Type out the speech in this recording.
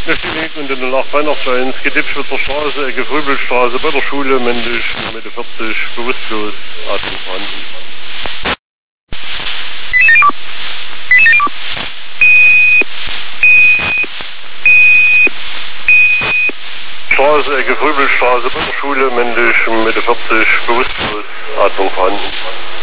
Natürlich, und in der Nachbarn noch bei uns Gedippschwitzer Straße, Ecke Fröbelstraße, bei der Schule, männlich, Mitte 40, bewusstlos, Atem vorhanden. Straße, Ecke Fröbelstraße, bei der Schule, männlich, Mitte 40, bewusstlos, Atmung vorhanden.